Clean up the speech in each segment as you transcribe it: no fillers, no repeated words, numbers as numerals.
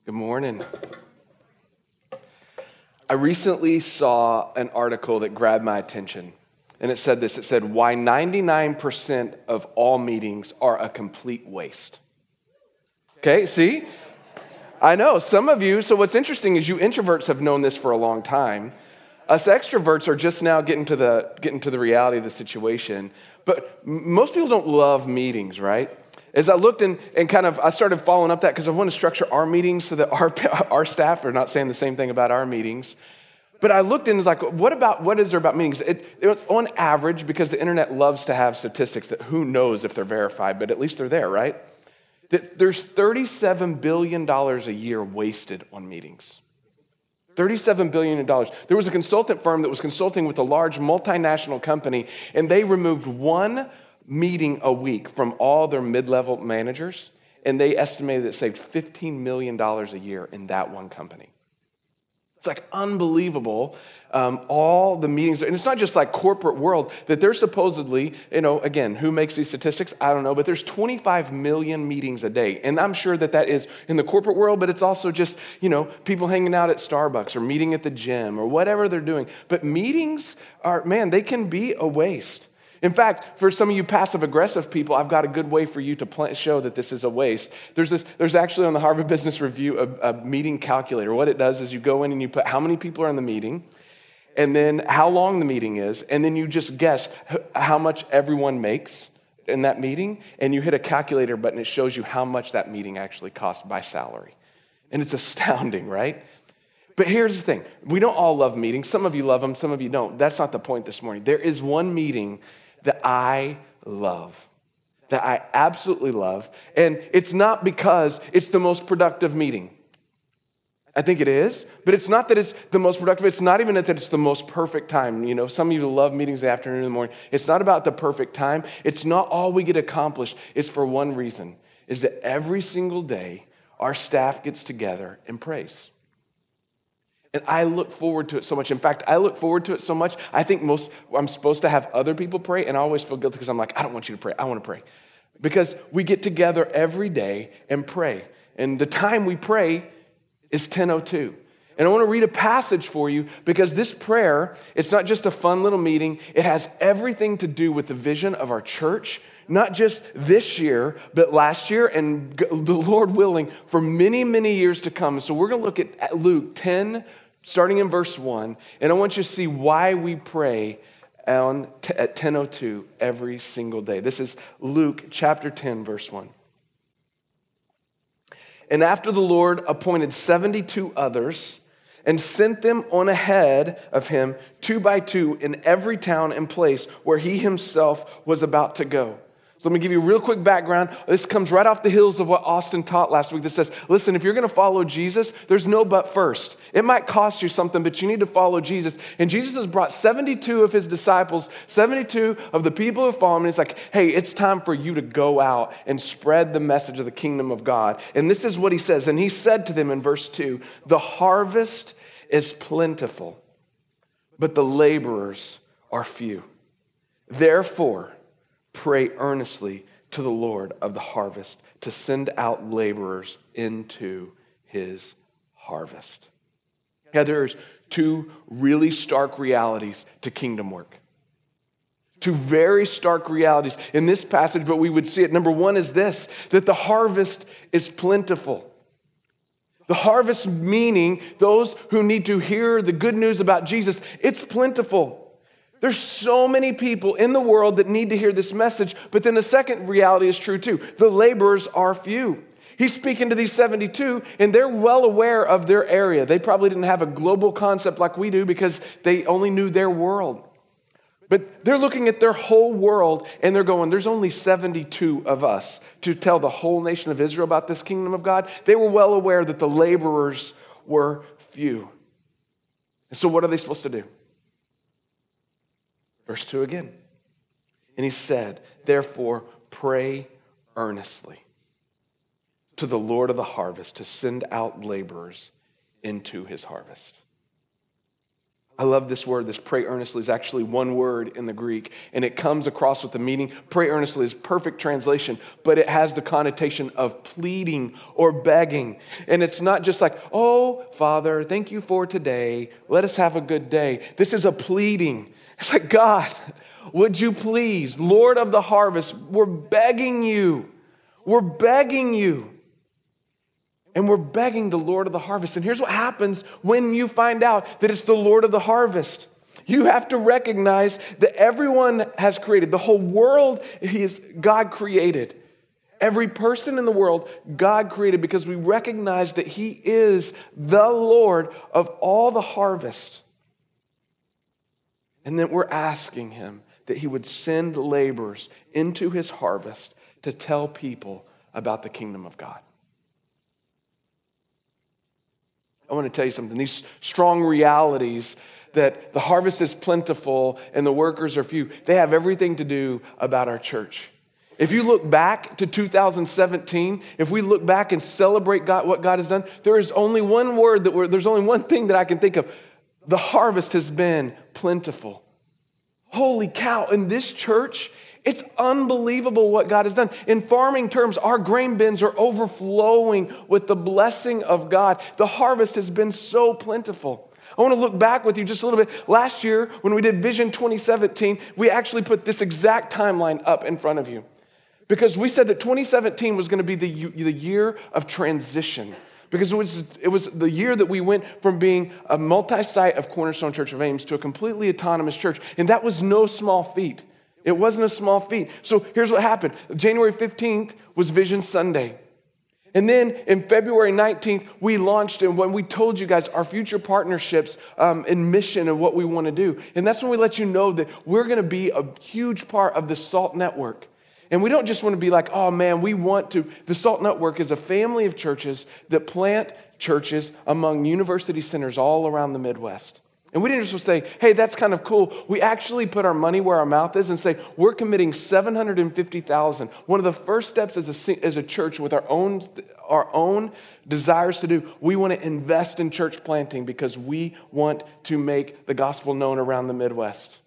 Good morning. I recently saw an article that grabbed my attention, and it said this. It said, why 99% of all meetings are a complete waste. Okay, see? I know, some of you, so what's interesting is you introverts have known this for a long time. Us extroverts are just now getting to the reality of the situation, but most people don't love meetings, right? As I looked and I started following up that because I want to structure our meetings so that our staff are not saying the same thing about our meetings. But I looked and was like, what is there about meetings? It was on average, because the internet loves to have statistics that who knows if they're verified, but at least they're there, right? That there's $37 billion a year wasted on meetings. $37 billion. There was a consultant firm that was consulting with a large multinational company, and they removed one meeting a week from all their mid-level managers, and they estimated it saved $15 million a year in that one company. It's like unbelievable, all the meetings. And it's not just like corporate world, that they're supposedly, again, who makes these statistics? I don't know, but there's 25 million meetings a day. And I'm sure that is in the corporate world, but it's also just, people hanging out at Starbucks or meeting at the gym or whatever they're doing. But meetings they can be a waste. In fact, for some of you passive-aggressive people, I've got a good way for you to show that this is a waste. There's actually on the Harvard Business Review a meeting calculator. What it does is you go in and you put how many people are in the meeting, and then how long the meeting is, and then you just guess how much everyone makes in that meeting, and you hit a calculator button. It shows you how much that meeting actually cost by salary. And it's astounding, right? But here's the thing. We don't all love meetings. Some of you love them, some of you don't. That's not the point this morning. There is one meeting that I love, that I absolutely love. And it's not because it's the most productive meeting. I think it is, but it's not that it's the most productive. It's not even that it's the most perfect time. Some of you love meetings in the afternoon and the morning. It's not about the perfect time. It's not all we get accomplished. It's for one reason, is that every single day our staff gets together and prays. And I look forward to it so much. In fact, I look forward to it so much, I think I'm supposed to have other people pray, and I always feel guilty because I'm like, I don't want you to pray. I want to pray. Because we get together every day and pray. And the time we pray is 10:02. And I want to read a passage for you because this prayer, it's not just a fun little meeting. It has everything to do with the vision of our church, not just this year, but last year, and the Lord willing, for many, many years to come. So we're going to look at Luke 10, starting in verse 1, and I want you to see why we pray at 10:02 every single day. This is Luke chapter 10, verse 1. And after the Lord appointed 72 others and sent them on ahead of him 2 by 2 in every town and place where he himself was about to go. So let me give you a real quick background. This comes right off the heels of what Austin taught last week that says, listen, if you're going to follow Jesus, there's no but first. It might cost you something, but you need to follow Jesus. And Jesus has brought 72 of his disciples, 72 of the people who follow him. And it's like, hey, it's time for you to go out and spread the message of the kingdom of God. And this is what he says. And he said to them in verse 2, the harvest is plentiful, but the laborers are few. Therefore, pray earnestly to the Lord of the harvest to send out laborers into his harvest. Yeah, there's two really stark realities to kingdom work. Two very stark realities in this passage, but we would see it. Number one is this, that the harvest is plentiful. The harvest meaning those who need to hear the good news about Jesus, it's plentiful. There's so many people in the world that need to hear this message, but then the second reality is true too. The laborers are few. He's speaking to these 72, and they're well aware of their area. They probably didn't have a global concept like we do because they only knew their world. But they're looking at their whole world, and they're going, there's only 72 of us to tell the whole nation of Israel about this kingdom of God. They were well aware that the laborers were few. And so what are they supposed to do? Verse 2 again. And he said, therefore, pray earnestly to the Lord of the harvest to send out laborers into his harvest. I love this word. This pray earnestly is actually one word in the Greek, and it comes across with the meaning. Pray earnestly is perfect translation, but it has the connotation of pleading or begging. And it's not just like, oh, Father, thank you for today. Let us have a good day. This is a pleading. It's like, God, would you please, Lord of the harvest, we're begging you. We're begging you. And we're begging the Lord of the harvest. And here's what happens when you find out that it's the Lord of the harvest. You have to recognize that everyone has created. The whole world is God created. Every person in the world, God created, because we recognize that He is the Lord of all the harvest. And that we're asking Him that He would send laborers into His harvest to tell people about the kingdom of God. I want to tell you something. These strong realities that the harvest is plentiful and the workers are few, they have everything to do about our church. If you look back to 2017, if we look back and celebrate God, what God has done, there is only one word there's only one thing that I can think of. The harvest has been plentiful. Holy cow, in this church, it's unbelievable what God has done. In farming terms, our grain bins are overflowing with the blessing of God. The harvest has been so plentiful. I want to look back with you just a little bit. Last year, when we did Vision 2017, we actually put this exact timeline up in front of you. Because we said that 2017 was going to be the year of transition. Because it was the year that we went from being a multi-site of Cornerstone Church of Ames to a completely autonomous church. And that was no small feat. It wasn't a small feat. So here's what happened. January 15th was Vision Sunday. And then in February 19th, we launched, and when we told you guys our future partnerships and mission and what we want to do. And that's when we let you know that we're going to be a huge part of the SALT network. And we don't just want to be like, oh man, we want to. The SALT network is a family of churches that plant churches among university centers all around the Midwest. And we didn't just say, hey, that's kind of cool. We actually put our money where our mouth is and say, we're committing $750,000. One of the first steps as a church with our own desires to do, we want to invest in church planting because we want to make the gospel known around the Midwest.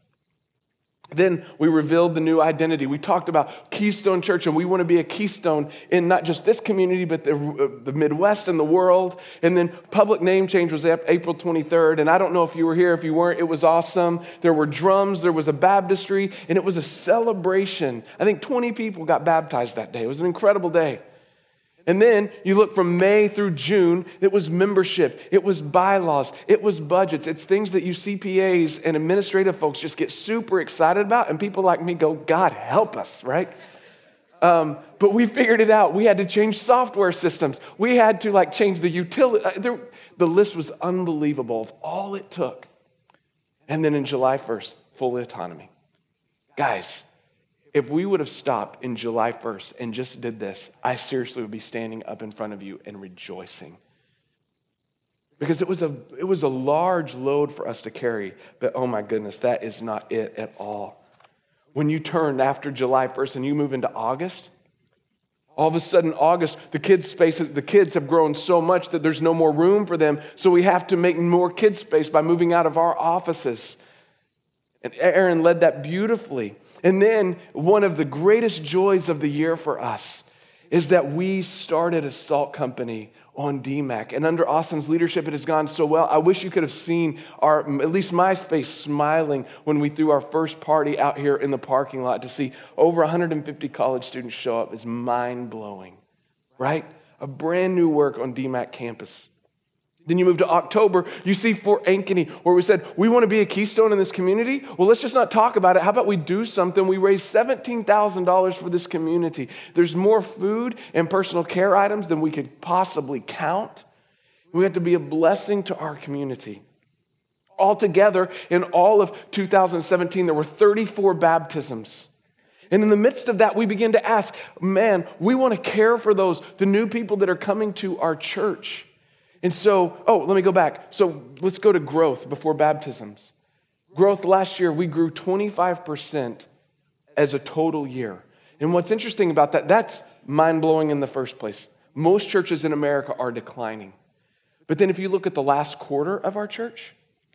Then we revealed the new identity. We talked about Keystone Church, and we want to be a keystone in not just this community, but the Midwest and the world. And then public name change was April 23rd. And I don't know if you were here. If you weren't, it was awesome. There were drums. There was a baptistry. And it was a celebration. I think 20 people got baptized that day. It was an incredible day. And then you look from May through June, it was membership, it was bylaws, it was budgets. It's things that you CPAs and administrative folks just get super excited about, and people like me go, God help us, right? But we figured it out. We had to change software systems. We had to change the utility. The list was unbelievable of all it took. And then in July 1st, full autonomy. Guys, if we would have stopped in July 1st and just did this, I seriously would be standing up in front of you and rejoicing. Because it was a large load for us to carry, but oh my goodness, that is not it at all. When you turn after July 1st and you move into August, all of a sudden August, the kids have grown so much that there's no more room for them, so we have to make more kids space by moving out of our offices. And Aaron led that beautifully. And then one of the greatest joys of the year for us is that we started a salt company on DMAC. And under Austin's leadership, it has gone so well. I wish you could have seen at least my face smiling when we threw our first party out here in the parking lot. To see over 150 college students show up is mind-blowing, right? A brand new work on DMAC campus. Then you move to October, you see Fort Ankeny, where we said, we want to be a keystone in this community. Well, let's just not talk about it. How about we do something? We raised $17,000 for this community. There's more food and personal care items than we could possibly count. We have to be a blessing to our community. Altogether, in all of 2017, there were 34 baptisms. And in the midst of that, we begin to ask, man, we want to care for the new people that are coming to our church. And so, let me go back. So let's go to growth before baptisms. Growth last year, we grew 25% as a total year. And what's interesting about that, that's mind-blowing in the first place. Most churches in America are declining. But then if you look at the last quarter of our church,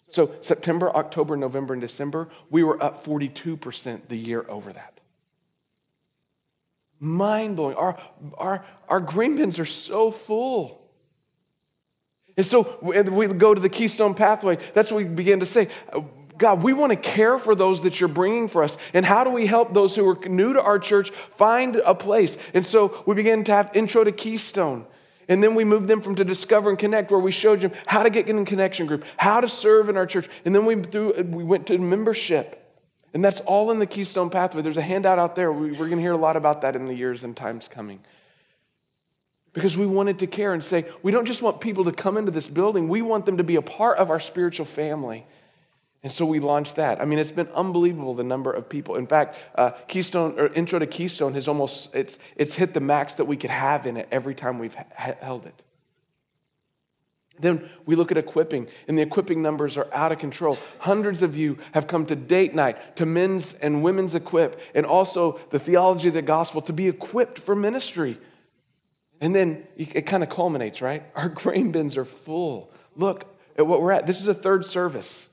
So September, October, November, and December, we were up 42% the year over that. Mind-blowing. Our green bins are so full. And so we go to the Keystone Pathway. That's what we began to say. God, we want to care for those that you're bringing for us. And how do we help those who are new to our church find a place? And so we began to have Intro to Keystone. And then we moved them to Discover and Connect, where we showed them how to get in a connection group, how to serve in our church. And then we went to membership. And that's all in the Keystone Pathway. There's a handout out there. We're going to hear a lot about that in the years and times coming. Because we wanted to care and say, we don't just want people to come into this building. We want them to be a part of our spiritual family. And so we launched that. I mean, it's been unbelievable, the number of people. In fact, Keystone or Intro to Keystone has it's hit the max that we could have in it every time we've held it. Then we look at equipping, and the equipping numbers are out of control. Hundreds of you have come to date night, to men's and women's equip, and also the theology of the gospel to be equipped for ministry. And then it kind of culminates, right? Our grain bins are full. Look at what we're at. This is a third service.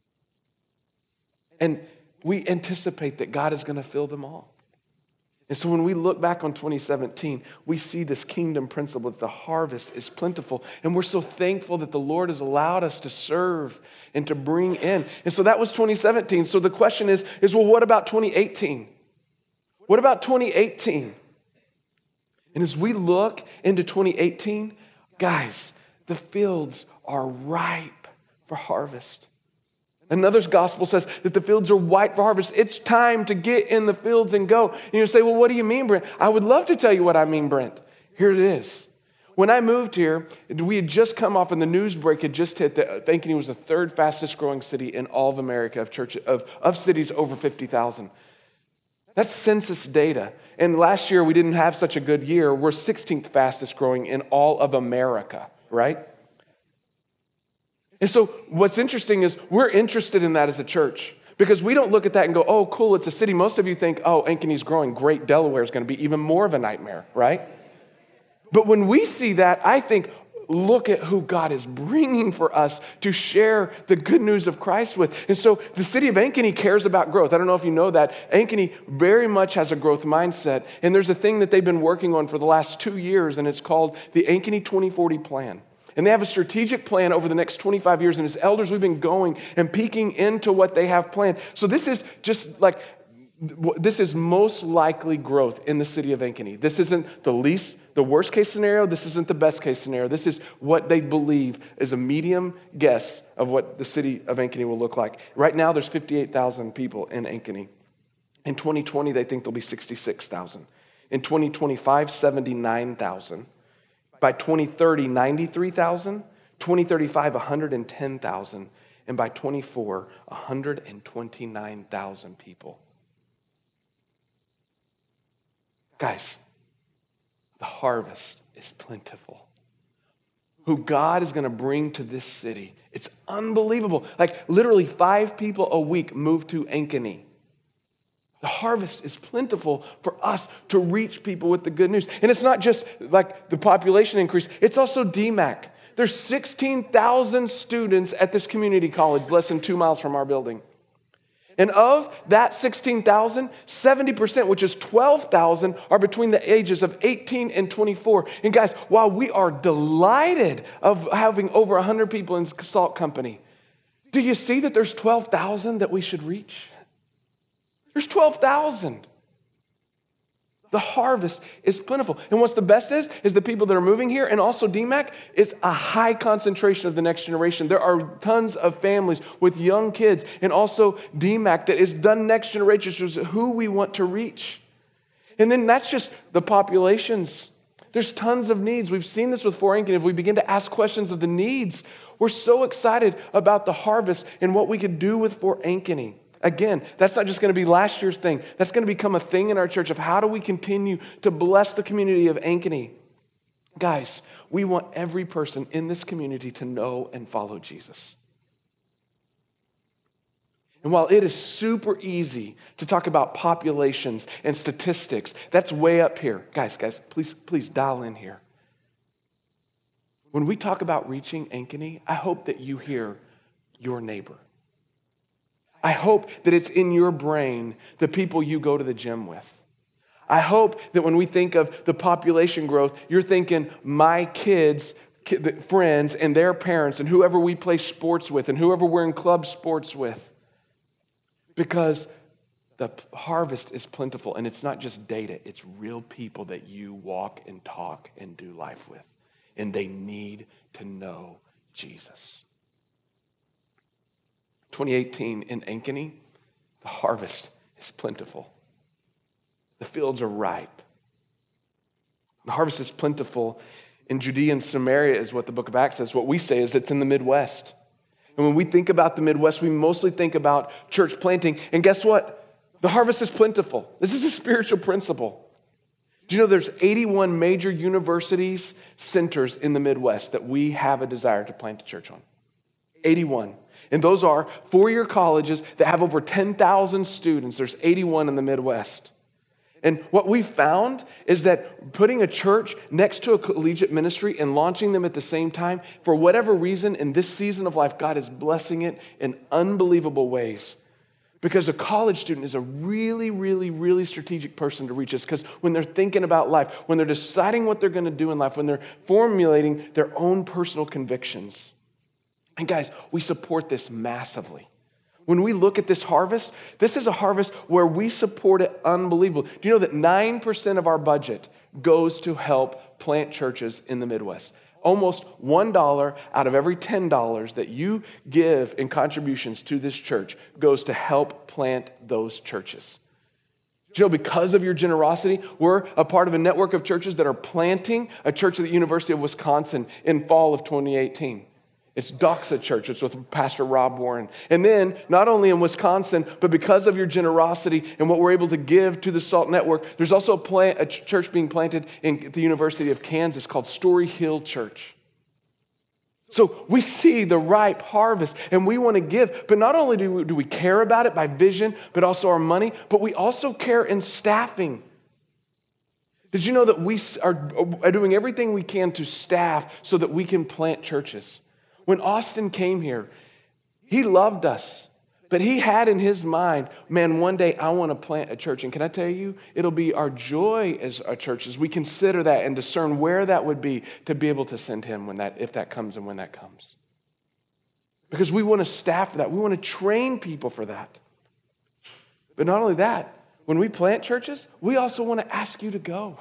And we anticipate that God is going to fill them all. And so when we look back on 2017, we see this kingdom principle that the harvest is plentiful. And we're so thankful that the Lord has allowed us to serve and to bring in. And so that was 2017. So the question is well, what about 2018? What about 2018? And as we look into 2018, guys, the fields are ripe for harvest. Another gospel says that the fields are white for harvest. It's time to get in the fields and go. And you say, well, what do you mean, Brent? I would love to tell you what I mean, Brent. Here it is. When I moved here, we had just come off and the news break had just hit that Ankeny was the third fastest growing city in all of America of cities over 50,000. That's census data. And last year, we didn't have such a good year. We're 16th fastest growing in all of America, right? And so what's interesting is we're interested in that as a church because we don't look at that and go, oh, cool, it's a city. Most of you think, oh, Ankeny's growing. Great, Delaware is going to be even more of a nightmare, right? But when we see that, I think, look at who God is bringing for us to share the good news of Christ with. And so the city of Ankeny cares about growth. I don't know if you know that. Ankeny very much has a growth mindset. And there's a thing that they've been working on for the last 2 years, and it's called the Ankeny 2040 Plan. And they have a strategic plan over the next 25 years. And as elders, we've been going and peeking into what they have planned. So this is just like, this is most likely growth in the city of Ankeny. This isn't the worst case scenario. This isn't the best case scenario. This is what they believe is a medium guess of what the city of Ankeny will look like. Right now, there's 58,000 people in Ankeny. In 2020, they think there'll be 66,000. In 2025, 79,000. By 2030, 93,000. 2035, 110,000. And by 24, 129,000 people. Guys, the harvest is plentiful. Who God is going to bring to this city. It's unbelievable. Like literally 5 people a week move to Ankeny. The harvest is plentiful for us to reach people with the good news. And it's not just like the population increase. It's also DMAC. There's 16,000 students at this community college less than 2 miles from our building. And of that 16,000, 70%, which is 12,000, are between the ages of 18 and 24. And guys, while we are delighted of having over 100 people in Salt Company, do you see that there's 12,000 that we should reach? There's 12,000. The harvest is plentiful. And what's the best is the people that are moving here and also DMAC is a high concentration of the next generation. There are tons of families with young kids and also DMAC that is done next generation, which is who we want to reach. And then that's just the populations. There's tons of needs. We've seen this with Fort Ankeny. If we begin to ask questions of the needs, we're so excited about the harvest and what we could do with Fort Ankeny. Again, that's not just going to be last year's thing. That's going to become a thing in our church of how do we continue to bless the community of Ankeny. Guys, we want every person in this community to know and follow Jesus. And while it is super easy to talk about populations and statistics, that's way up here. Guys, please dial in here. When we talk about reaching Ankeny, I hope that you hear your neighbor. I hope that it's in your brain the people you go to the gym with. I hope that when we think of the population growth, you're thinking my kids, friends, and their parents, and whoever we play sports with, and whoever we're in club sports with. Because the harvest is plentiful, and it's not just data, it's real people that you walk and talk and do life with. And they need to know Jesus. 2018 in Ankeny, the harvest is plentiful. The fields are ripe. The harvest is plentiful in Judea and Samaria is what the book of Acts says. What we say is it's in the Midwest. And when we think about the Midwest, we mostly think about church planting. And guess what? The harvest is plentiful. This is a spiritual principle. Do you know there's 81 major universities, centers in the Midwest that we have a desire to plant a church on? 81. And those are four-year colleges that have over 10,000 students. There's 81 in the Midwest. And what we found is that putting a church next to a collegiate ministry and launching them at the same time, for whatever reason, in this season of life, God is blessing it in unbelievable ways. Because a college student is a really, really, really strategic person to reach us. Because when they're thinking about life, when they're deciding what they're going to do in life, when they're formulating their own personal convictions. And guys, we support this massively. When we look at this harvest, this is a harvest where we support it unbelievable. Do you know that 9% of our budget goes to help plant churches in the Midwest? Almost $1 out of every $10 that you give in contributions to this church goes to help plant those churches. Do you know, because of your generosity, we're a part of a network of churches that are planting a church at the University of Wisconsin in fall of 2018. It's Doxa Church. It's with Pastor Rob Warren. And then, not only in Wisconsin, but because of your generosity and what we're able to give to the SALT Network, there's also a church being planted in the University of Kansas called Story Hill Church. So we see the ripe harvest, and we want to give. But not only do we care about it by vision, but also our money, but we also care in staffing. Did you know that we are doing everything we can to staff so that we can plant churches? When Austin came here, he loved us, but he had in his mind, man, one day I want to plant a church. And can I tell you, it'll be our joy as a church as we consider that and discern where that would be to be able to send him if that comes and when that comes. Because we want to staff for that. We want to train people for that. But not only that, when we plant churches, we also want to ask you to go.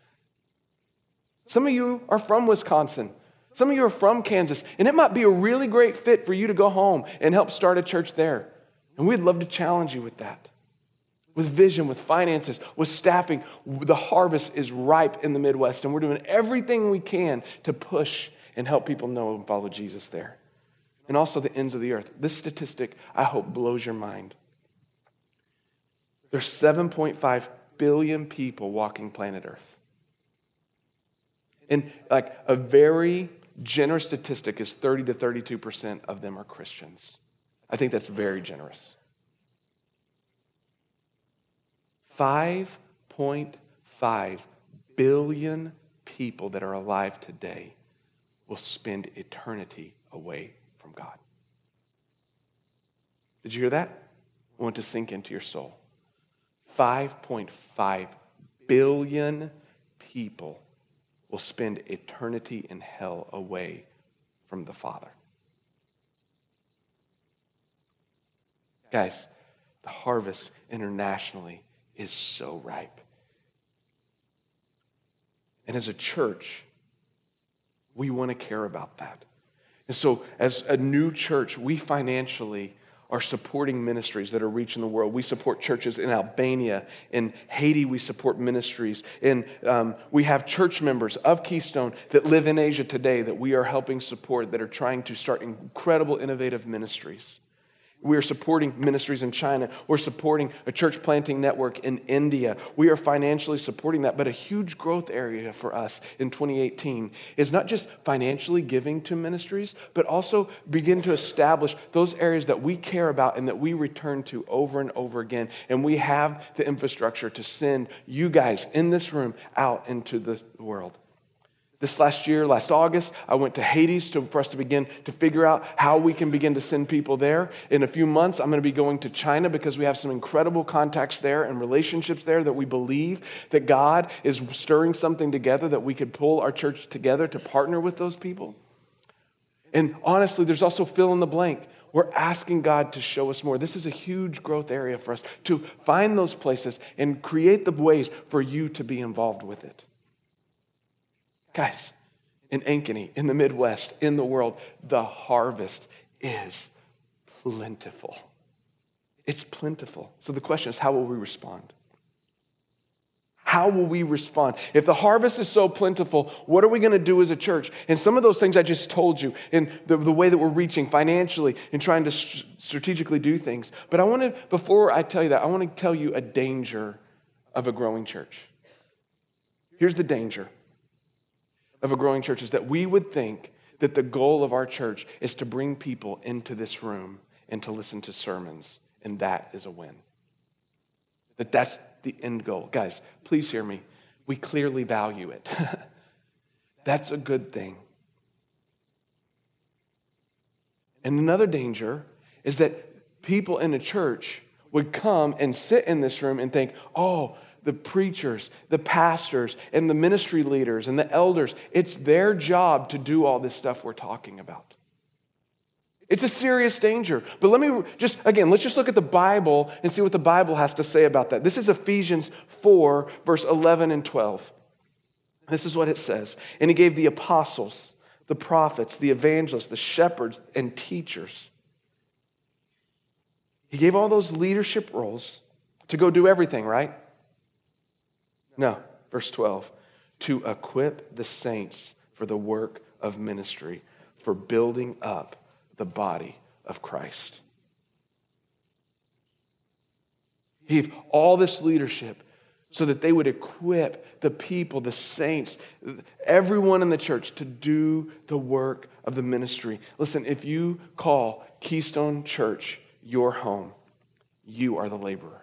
Some of you are from Wisconsin. Some of you are from Kansas, and it might be a really great fit for you to go home and help start a church there. And we'd love to challenge you with that. With vision, with finances, with staffing. The harvest is ripe in the Midwest, and we're doing everything we can to push and help people know and follow Jesus there. And also the ends of the earth. This statistic, I hope, blows your mind. There's 7.5 billion people walking planet Earth. And like a very generous statistic is 30 to 32% of them are Christians. I think that's very generous. 5.5 billion people that are alive today will spend eternity away from God. Did you hear that? I want to sink into your soul. 5.5 billion people will spend eternity in hell away from the Father. Guys, the harvest internationally is so ripe. And as a church, we want to care about that. And so as a new church, we financially are supporting ministries that are reaching the world. We support churches in Albania. In Haiti, we support ministries. And we have church members of Keystone that live in Asia today that we are helping support that are trying to start incredible, innovative ministries. We are supporting ministries in China. We're supporting a church planting network in India. We are financially supporting that. But a huge growth area for us in 2018 is not just financially giving to ministries, but also begin to establish those areas that we care about and that we return to over and over again. And we have the infrastructure to send you guys in this room out into the world. This last August, I went to Haiti for us to begin to figure out how we can begin to send people there. In a few months, I'm going to be going to China because we have some incredible contacts there and relationships there that we believe that God is stirring something together that we could pull our church together to partner with those people. And honestly, there's also fill in the blank. We're asking God to show us more. This is a huge growth area for us to find those places and create the ways for you to be involved with it. Guys, in Ankeny, in the Midwest, in the world, the harvest is plentiful. It's plentiful. So the question is, how will we respond? How will we respond? If the harvest is so plentiful, what are we going to do as a church? And some of those things I just told you, in the way that we're reaching financially and trying to strategically do things. But before I tell you that, I want to tell you a danger of a growing church. Here's the danger of a growing church is that we would think that the goal of our church is to bring people into this room and to listen to sermons, and that is a win. That's the end goal. Guys, please hear me. We clearly value it. That's a good thing. And another danger is that people in a church would come and sit in this room and think, oh, the preachers, the pastors, and the ministry leaders, and the elders, it's their job to do all this stuff we're talking about. It's a serious danger. But let's just look at the Bible and see what the Bible has to say about that. This is Ephesians 4, verse 11 and 12. This is what it says. And he gave the apostles, the prophets, the evangelists, the shepherds, and teachers. He gave all those leadership roles to go do everything, right? No, verse 12, to equip the saints for the work of ministry, for building up the body of Christ. He gave all this leadership so that they would equip the people, the saints, everyone in the church to do the work of the ministry. Listen, if you call Keystone Church your home, you are the laborer.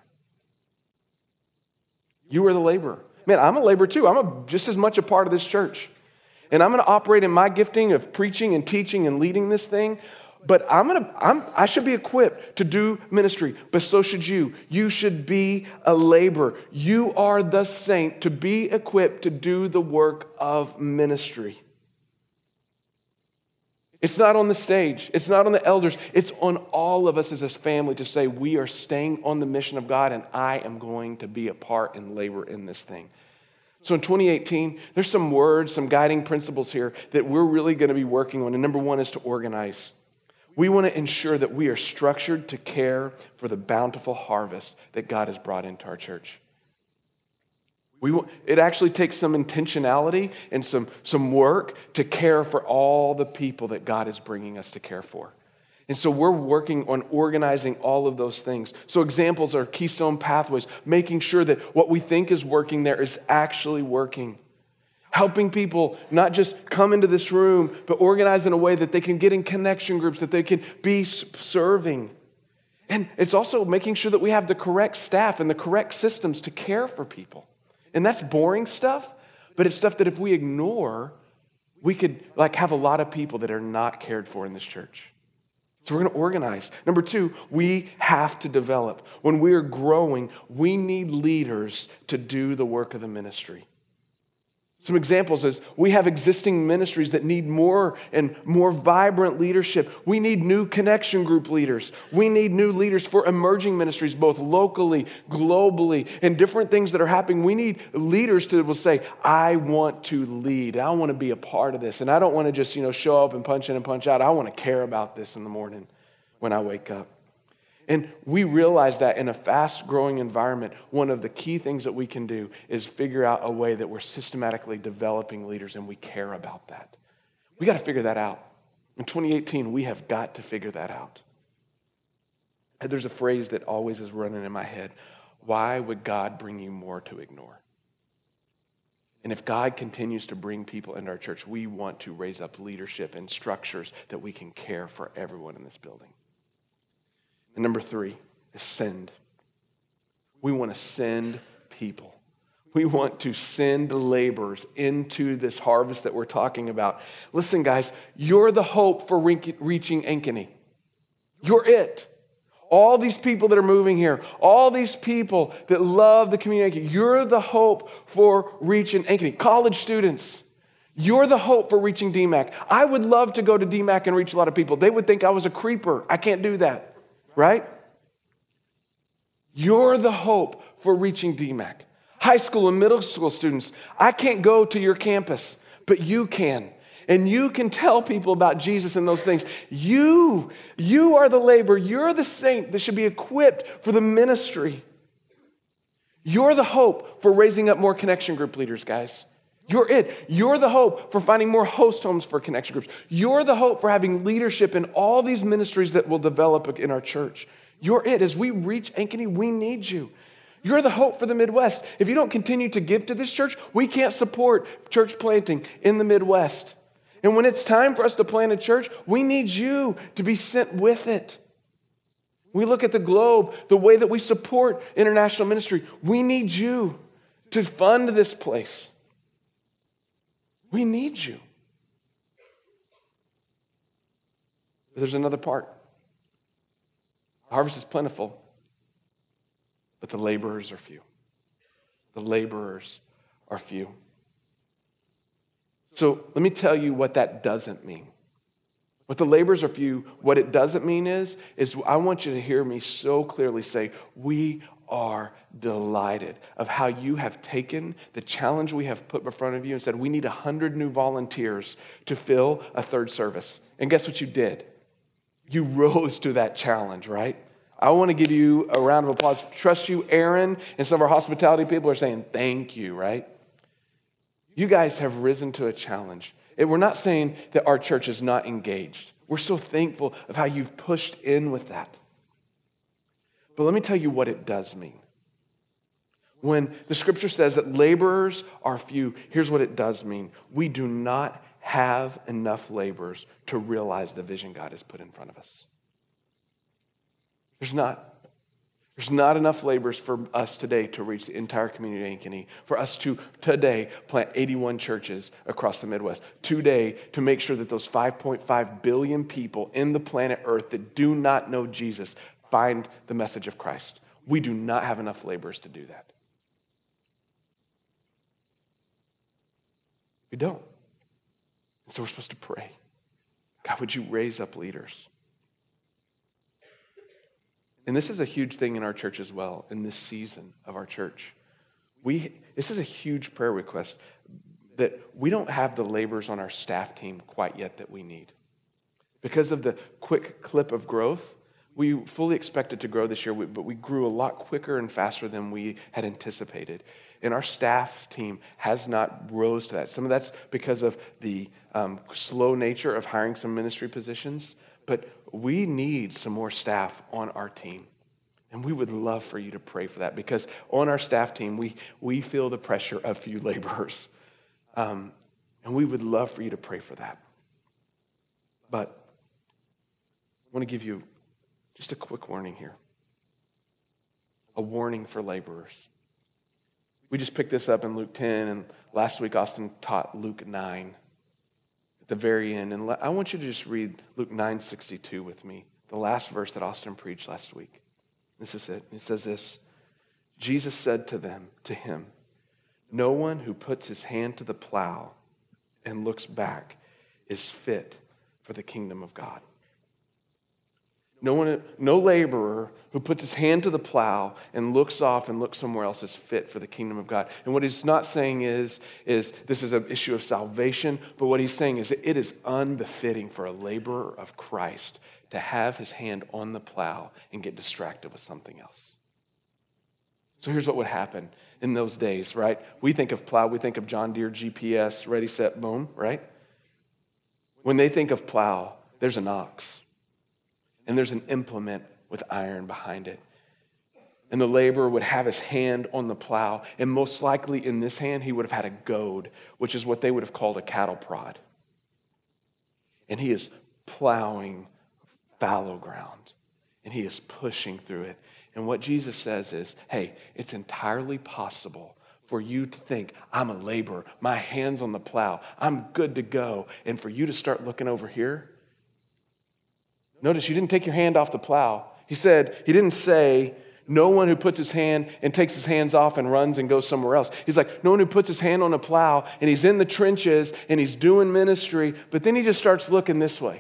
You are the laborer. Man, I'm a laborer too. I'm just as much a part of this church. And I'm going to operate in my gifting of preaching and teaching and leading this thing. But I should be equipped to do ministry, but so should you. You should be a laborer. You are the saint to be equipped to do the work of ministry. It's not on the stage. It's not on the elders. It's on all of us as a family to say we are staying on the mission of God and I am going to be a part and labor in this thing. So in 2018, there's some words, some guiding principles here that we're really going to be working on. And number one is to organize. We want to ensure that we are structured to care for the bountiful harvest that God has brought into our church. It actually takes some intentionality and some work to care for all the people that God is bringing us to care for. And so we're working on organizing all of those things. So examples are Keystone Pathways, making sure that what we think is working there is actually working. Helping people not just come into this room, but organize in a way that they can get in connection groups, that they can be serving. And it's also making sure that we have the correct staff and the correct systems to care for people. And that's boring stuff, but it's stuff that if we ignore, we could have a lot of people that are not cared for in this church. So we're going to organize. Number two, we have to develop. When we are growing, we need leaders to do the work of the ministry. Some examples is we have existing ministries that need more and more vibrant leadership. We need new connection group leaders. We need new leaders for emerging ministries, both locally, globally, and different things that are happening. We need leaders that will say, I want to lead. I want to be a part of this. And I don't want to just, show up and punch in and punch out. I want to care about this in the morning when I wake up. And we realize that in a fast-growing environment, one of the key things that we can do is figure out a way that we're systematically developing leaders, and we care about that. We got to figure that out. In 2018, we have got to figure that out. And there's a phrase that always is running in my head. Why would God bring you more to ignore? And if God continues to bring people into our church, we want to raise up leadership and structures that we can care for everyone in this building. And number three is send. We want to send people. We want to send laborers into this harvest that we're talking about. Listen, guys, you're the hope for reaching Ankeny. You're it. All these people that are moving here, all these people that love the community, you're the hope for reaching Ankeny. College students, you're the hope for reaching DMAC. I would love to go to DMAC and reach a lot of people. They would think I was a creeper. I can't do that, right? You're the hope for reaching DMAC. High school and middle school students, I can't go to your campus, but you can. And you can tell people about Jesus and those things. You are the laborer. You're the saint that should be equipped for the ministry. You're the hope for raising up more connection group leaders, guys. You're it. You're the hope for finding more host homes for connection groups. You're the hope for having leadership in all these ministries that will develop in our church. You're it. As we reach Ankeny, we need you. You're the hope for the Midwest. If you don't continue to give to this church, we can't support church planting in the Midwest. And when it's time for us to plant a church, we need you to be sent with it. We look at the globe, the way that we support international ministry. We need you to fund this place. We need you. But there's another part. The harvest is plentiful, but the laborers are few. The laborers are few. So let me tell you what that doesn't mean. What the laborers are few, what it doesn't mean is I want you to hear me so clearly say, we are delighted of how you have taken the challenge we have put in front of you and said, we need 100 new volunteers to fill a third service. And guess what you did? You rose to that challenge, right? I want to give you a round of applause. Trust you, Aaron, and some of our hospitality people are saying thank you, right? You guys have risen to a challenge. We're not saying that our church is not engaged. We're so thankful of how you've pushed in with that. But let me tell you what it does mean. When the scripture says that laborers are few, here's what it does mean. We do not have enough laborers to realize the vision God has put in front of us. There's not enough laborers for us today to reach the entire community of Ankeny, for us to today plant 81 churches across the Midwest, today to make sure that those 5.5 billion people in the planet Earth that do not know Jesus find the message of Christ. We do not have enough laborers to do that. We don't. And so we're supposed to pray. God, would you raise up leaders? And this is a huge thing in our church as well, in this season of our church. This is a huge prayer request that we don't have the laborers on our staff team quite yet that we need. Because of the quick clip of growth, we fully expected to grow this year, but we grew a lot quicker and faster than we had anticipated. And our staff team has not rose to that. Some of that's because of the slow nature of hiring some ministry positions, but we need some more staff on our team. And we would love for you to pray for that, because on our staff team, we feel the pressure of few laborers. And we would love for you to pray for that. But I want to give you just a quick warning here. A warning for laborers. We just picked this up in Luke 10, and last week Austin taught Luke 9 at the very end. And I want you to just read Luke 9:62 with me, the last verse that Austin preached last week. This is it. It says this: Jesus said to him, "No one who puts his hand to the plow and looks back is fit for the kingdom of God." No laborer who puts his hand to the plow and looks off and looks somewhere else is fit for the kingdom of God. And what he's not saying is this is an issue of salvation, but what he's saying is that it is unbefitting for a laborer of Christ to have his hand on the plow and get distracted with something else. So here's what would happen in those days, right? We think of plow, we think of John Deere GPS, ready, set, boom, right? When they think of plow, there's an ox. And there's an implement with iron behind it. And the laborer would have his hand on the plow. And most likely in this hand, he would have had a goad, which is what they would have called a cattle prod. And he is plowing fallow ground. And he is pushing through it. And what Jesus says is, hey, it's entirely possible for you to think, I'm a laborer, my hand's on the plow, I'm good to go, and for you to start looking over here. Notice you didn't take your hand off the plow. He didn't say, no one who puts his hand and takes his hands off and runs and goes somewhere else. He's like, no one who puts his hand on a plow and he's in the trenches and he's doing ministry, but then he just starts looking this way.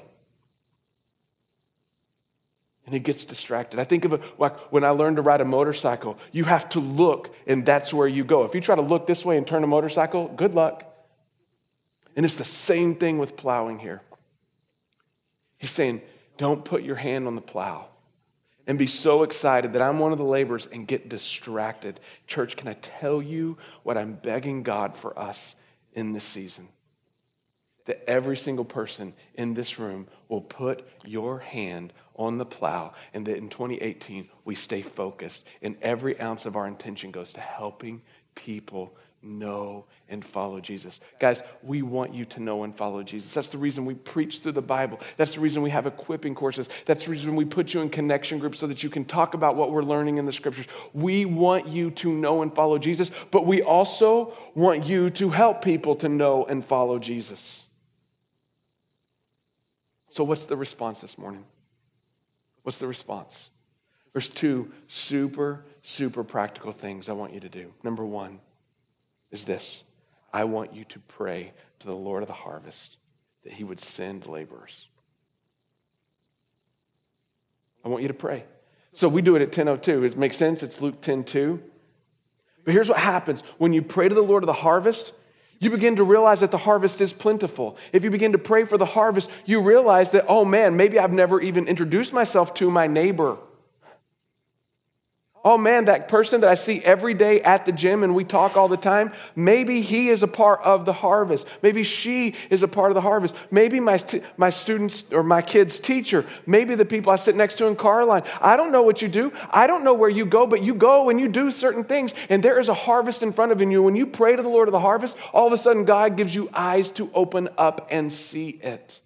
And he gets distracted. I think of it like when I learned to ride a motorcycle, you have to look and that's where you go. If you try to look this way and turn a motorcycle, good luck. And it's the same thing with plowing here. He's saying, don't put your hand on the plow and be so excited that I'm one of the laborers and get distracted. Church, can I tell you what I'm begging God for us in this season? That every single person in this room will put your hand on the plow, and that in 2018 we stay focused and every ounce of our intention goes to helping people know and follow Jesus. Guys, we want you to know and follow Jesus. That's the reason we preach through the Bible. That's the reason we have equipping courses. That's the reason we put you in connection groups so that you can talk about what we're learning in the scriptures. We want you to know and follow Jesus, but we also want you to help people to know and follow Jesus. So what's the response this morning? What's the response? There's two super practical things I want you to do. Number one is this. I want you to pray to the Lord of the harvest that he would send laborers. I want you to pray. So we do it at 10:02. It makes sense. It's Luke 10:2. But here's what happens. When you pray to the Lord of the harvest, you begin to realize that the harvest is plentiful. If you begin to pray for the harvest, you realize that, oh man, maybe I've never even introduced myself to my neighbor. Oh man, that person that I see every day at the gym and we talk all the time, maybe he is a part of the harvest. Maybe she is a part of the harvest. Maybe my students or my kid's teacher. Maybe the people I sit next to in car line. I don't know what you do. I don't know where you go, but you go and you do certain things. And there is a harvest in front of you. When you pray to the Lord of the harvest, all of a sudden God gives you eyes to open up and see it.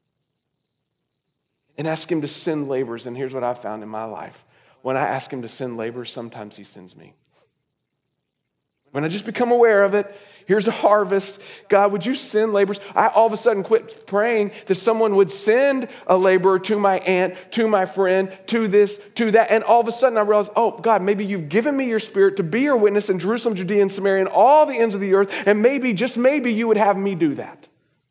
And ask him to send laborers. And here's what I've found in my life. When I ask him to send laborers, sometimes he sends me. When I just become aware of it, here's a harvest. God, would you send laborers? I all of a sudden quit praying that someone would send a laborer to my aunt, to my friend, to this, to that. And all of a sudden I realized, oh, God, maybe you've given me your spirit to be your witness in Jerusalem, Judea, and Samaria, and all the ends of the earth. And maybe, just maybe, you would have me do that.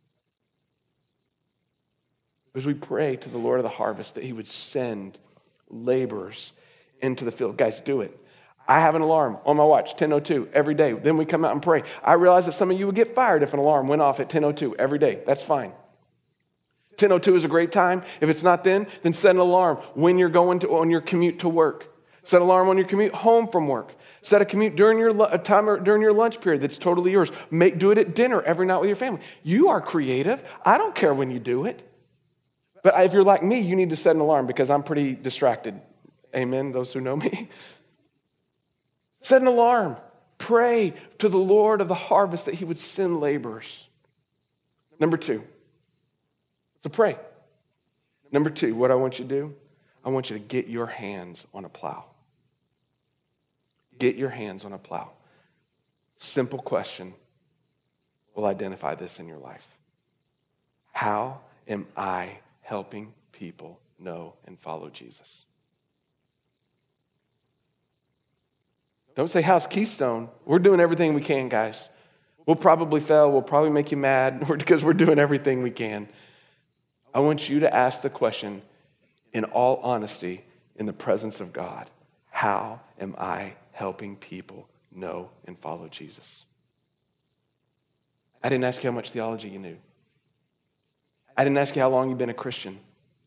As we pray to the Lord of the harvest that he would send laborers into the field. Guys, do it. I have an alarm on my watch, 10:02, every day. Then we come out and pray. I realize that some of you would get fired if an alarm went off at 10:02 every day. That's fine. 10:02 is a great time. If it's not then set an alarm when you're going on your commute to work. Set an alarm on your commute home from work. Set a commute during your time or during your lunch period that's totally yours. Do it at dinner every night with your family. You are creative. I don't care when you do it. But if you're like me, you need to set an alarm because I'm pretty distracted. Amen, those who know me. Set an alarm. Pray to the Lord of the harvest that he would send laborers. Number two. So pray. Number two, what I want you to do, I want you to get your hands on a plow. Get your hands on a plow. Simple question will identify this in your life. How am I helping people know and follow Jesus? Don't say, how's Keystone? We're doing everything we can, guys. We'll probably fail. We'll probably make you mad because we're doing everything we can. I want you to ask the question in all honesty, in the presence of God. How am I helping people know and follow Jesus? I didn't ask you how much theology you knew. I didn't ask you how long you've been a Christian.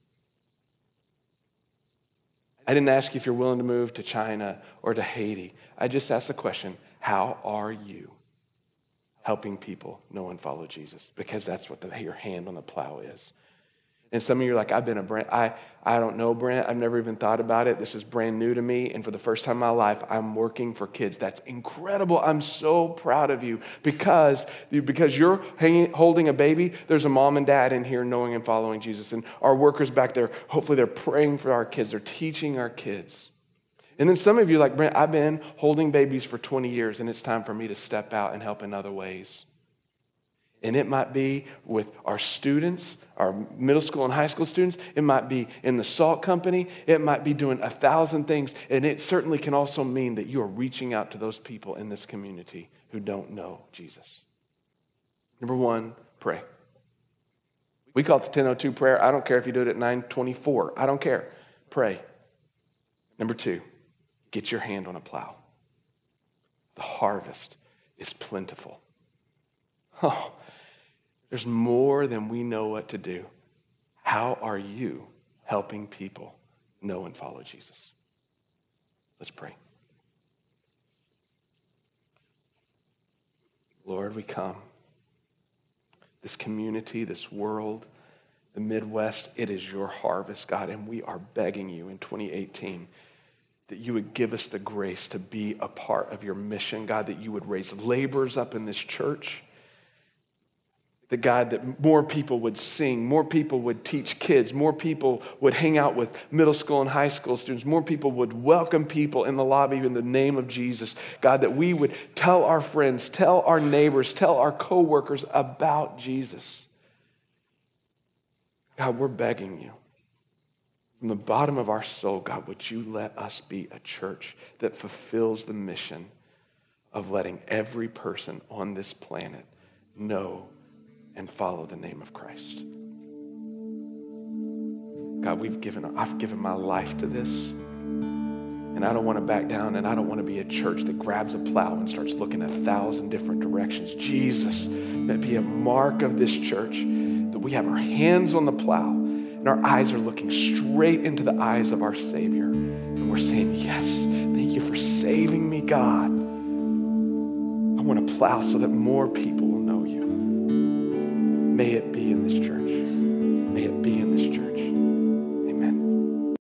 I didn't ask you if you're willing to move to China or to Haiti. I just asked the question, how are you helping people know and follow Jesus? Because that's what your hand on the plow is. And some of you are like, I don't know, Brent. I've never even thought about it. This is brand new to me. And for the first time in my life, I'm working for kids. That's incredible. I'm so proud of you because you're holding a baby. There's a mom and dad in here knowing and following Jesus. And our workers back there, hopefully they're praying for our kids. They're teaching our kids. And then some of you are like, Brent, I've been holding babies for 20 years and it's time for me to step out and help in other ways. And it might be with our students, our middle school and high school students. It might be in the salt company. It might be doing 1,000 things. And it certainly can also mean that you are reaching out to those people in this community who don't know Jesus. Number one, pray. We call it the 10:02 prayer. I don't care if you do it at 9:24. I don't care. Pray. Number two, get your hand on a plow. The harvest is plentiful. Oh, there's more than we know what to do. How are you helping people know and follow Jesus? Let's pray. Lord, we come. This community, this world, the Midwest, it is your harvest, God, and we are begging you in 2018 that you would give us the grace to be a part of your mission, God, that you would raise laborers up in this church, that, God, that more people would sing, more people would teach kids, more people would hang out with middle school and high school students, more people would welcome people in the lobby in the name of Jesus. God, that we would tell our friends, tell our neighbors, tell our coworkers about Jesus. God, we're begging you. From the bottom of our soul, God, would you let us be a church that fulfills the mission of letting every person on this planet know and follow the name of Christ. God, I've given my life to this, and I don't want to back down, and I don't want to be a church that grabs a plow and starts looking 1,000 different directions. Jesus, may it be a mark of this church that we have our hands on the plow and our eyes are looking straight into the eyes of our Savior, and we're saying, yes, thank you for saving me, God. I want to plow so that more people will know you. May it be in this church.